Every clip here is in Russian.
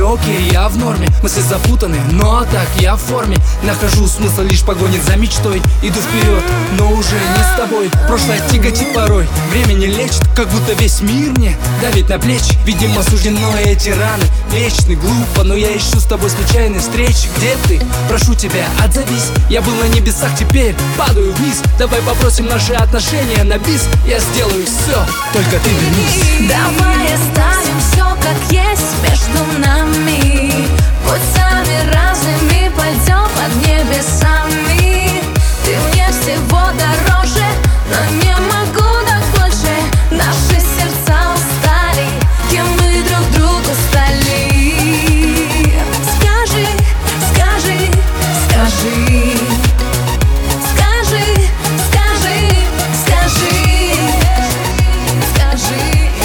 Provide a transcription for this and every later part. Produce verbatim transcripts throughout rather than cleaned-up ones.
все окей, я в норме. Мысли запутаны, но так я в форме. Нахожу смысл лишь погонить за мечтой. Иду вперед, но уже не с тобой. Прошлое тяготит порой, время не лечит. Как будто весь мир мне давит на плечи. Видимо, суждено эти раны вечны, глупо, но я ищу с тобой случайной встречи. Где ты? Прошу тебя, отзовись. Я был на небесах, теперь падаю вниз. Давай попросим наши отношения на бис. Я сделаю все, только ты вернись. Давай оставим все как есть между нами. Путями разными пойдем под небесами. Ты мне всего дороже, но не могу так больше. Наши сердца устали, кем мы друг другу стали. Скажи, скажи, скажи. Скажи, скажи, скажи. Скажи.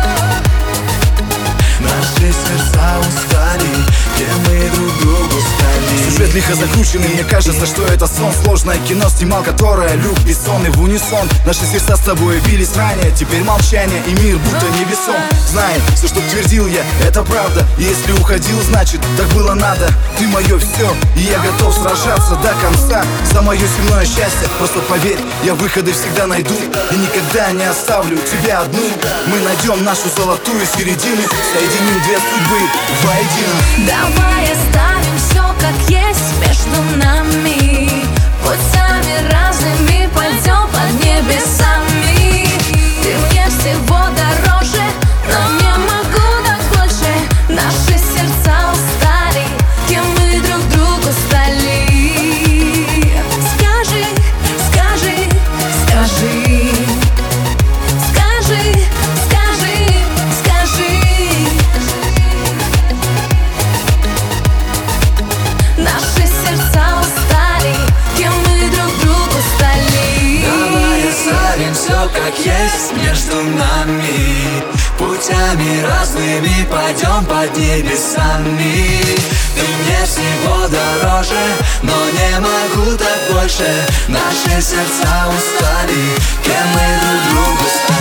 Наши сердца устали, кем мы друг другу стали. Сюжет лихо закрученный, мне кажется, что это сон. Сложное кино снимал, которое Люк Бессон. И в унисон наши сердца с тобой бились ранее. Теперь молчание и мир будто невесом. Знай, все, что твердил я, это правда. И если уходил, значит, так было надо. Ты мое все, и я готов сражаться до конца за мое земное счастье. Просто поверь, я выходы всегда найду. И никогда не оставлю тебя одну. Мы найдем нашу золотую середину, соединим две судьбы воедино. Давай оставим все как есть между нами. Путями разными пойдем под небесами. Ты мне всего дороже, но не могу так больше. Наши сердца устали, кем мы друг другу стали. Скажи, скажи, скажи. Скажи, скажи, скажи. Наши сердца устали, кем мы друг другу стали. Давай оставим все как есть между нами. Путями разными пойдем под небесами. Ты мне всего дороже, но не могу так больше. Наши сердца устали, кем мы друг другу стали.